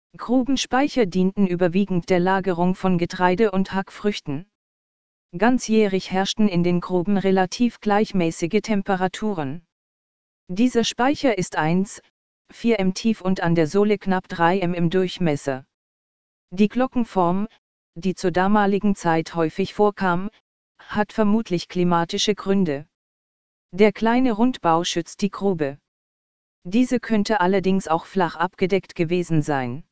Grubenspeicher dienten überwiegend der Lagerung von Getreide und Hackfrüchten. Ganzjährig herrschten in den Gruben relativ gleichmäßige Temperaturen. Dieser Speicher ist 1,4 m tief und an der Sohle knapp 3 m im Durchmesser. Die Glockenform, die zur damaligen Zeit häufig vorkam, hat vermutlich klimatische Gründe. Der kleine Rundbau schützt die Grube. Diese könnte allerdings auch flach abgedeckt gewesen sein.